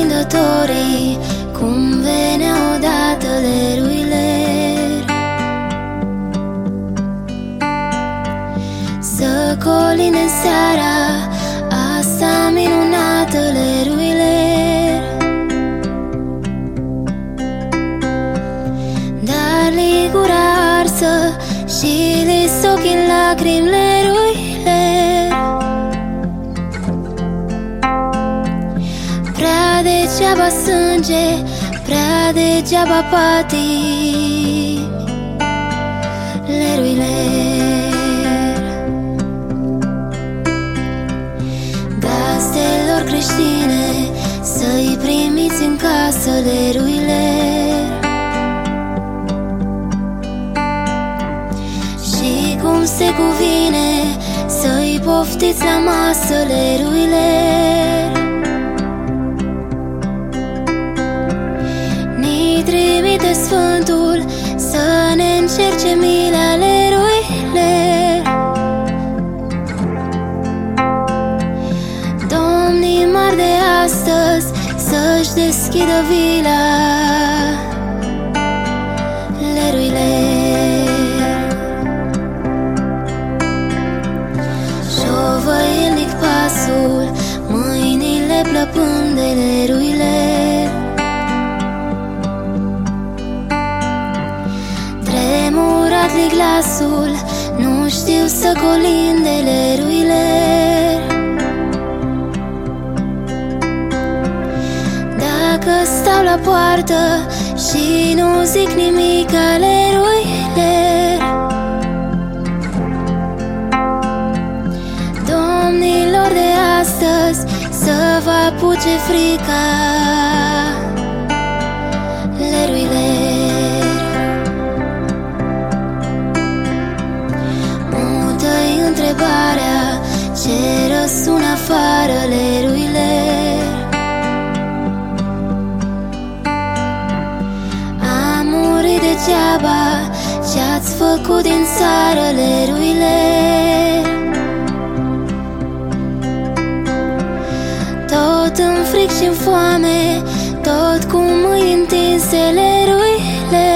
colindătorii cum veneau odată leruile, să colinde în seara asta minunată leruile. Dar li gura arsă și li soc în lacrimi leruile. Prea degeaba sânge, prea degeaba patimi leruile. Gazdelor creștine, să-i primiți în casă leruile. Și cum se cuvine, să-i poftiți la masă leruile. Ni trimite Sfântul să ne încerce mila leruile. Domnii mari de astăzi să-și deschidă vila leruile. Șovăielnic pasul, mâinile plăpând de leruile. Tremurat-li glasul, nu știu să colinde leruile. Dacă stau la poartă și nu zic nimic leruile, domnilor de astăzi să vă apuce frica leruile. Mută-i întrebarea ce răsună afară leruile. A murit degeaba ce-ați făcut din țară leruile. Tot în fric și-n foame, tot cu mâini întinse leruile.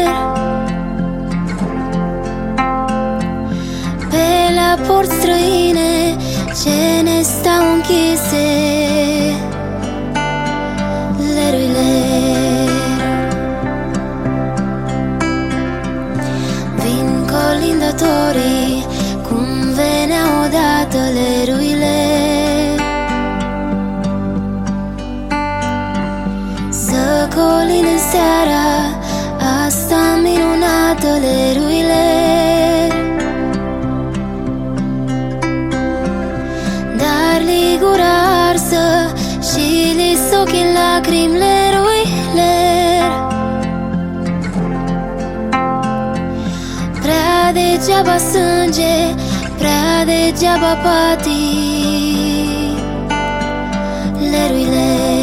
Pe la porți străine ce ne stau închise leruile. Vin colindătorii cum veneau odată leruile, să colinde în seara asta minunată leruile. Dar li gura arsă și li soc în lacrimi leruile. Prea degeaba sânge, prea degeaba patimi leruile.